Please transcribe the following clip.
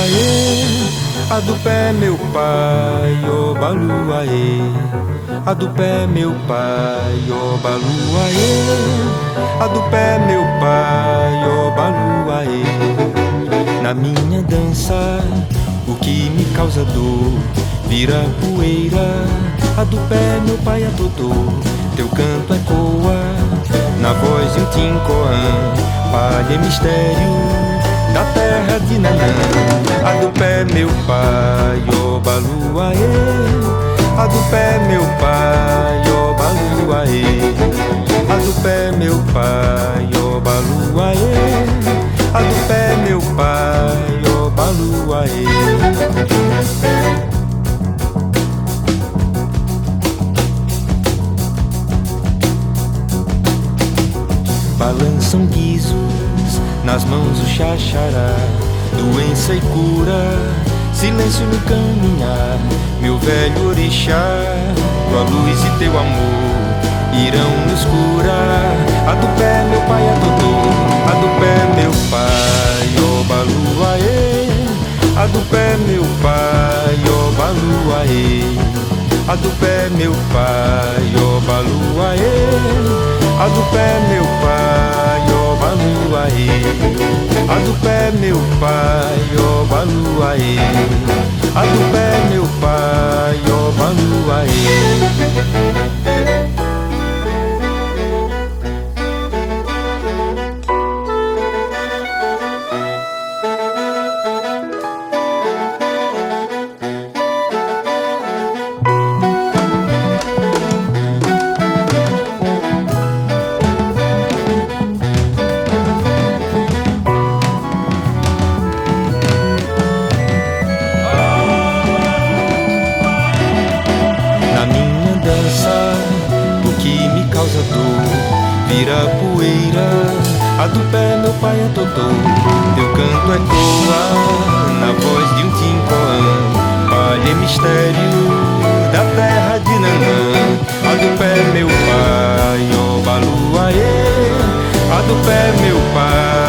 baluaê, a do pé meu pai, ô baluaê, a do pé meu pai, ô baluaê, a do pé meu pai, ô baluaê. Na minha dança, o que me causa dor vira poeira, a do pé meu pai é totô, teu canto ecoa na voz de um tincoã, palha e mistério da terra de Nanã. A do pé meu pai, ô baluaê, a do pé meu pai, ô baluaê, a do pé meu pai, ô baluaê, a do pé meu pai, ô baluaê. Balançam guizos nas mãos o xaxará, doença e cura, silêncio no caminhar. Meu velho orixá, tua luz e teu amor irão nos curar. A do pé meu pai é totô, a do pé meu pai, ó baluaê, a do pé meu pai, ó baluaê, a do pé meu pai, ó baluaê, a do pé meu pai, ó baluaê, a do pé meu pai, ó baluaê, a do pé meu pai, ó baluaê. Vira poeira, a do pé meu pai é totô, teu canto ecoa na voz de um tincoã, palha e mistério da terra de Nanã. A do pé meu pai, ó baluaê, a do pé meu pai,